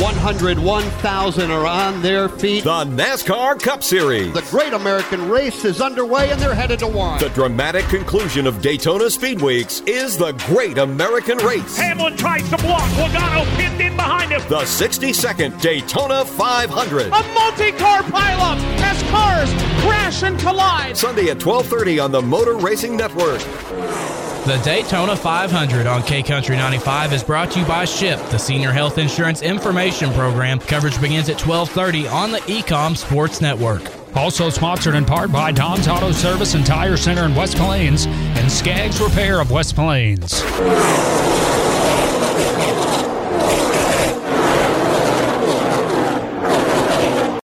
101,000 are on their feet. The NASCAR Cup Series. The Great American Race is underway, and they're headed to one. The dramatic conclusion of Daytona Speed Weeks is the Great American Race. Hamlin tries to block. Logano pinned in behind him. The 62nd Daytona 500. A multi-car pileup as cars crash and collide. Sunday at 12:30 on the Motor Racing Network. The Daytona 500 on K-Country 95 is brought to you by SHIP, the Senior Health Insurance Information Program. Coverage begins at 12:30 on the Ecom Sports Network. Also sponsored in part by Don's Auto Service and Tire Center in West Plains and Skaggs Repair of West Plains.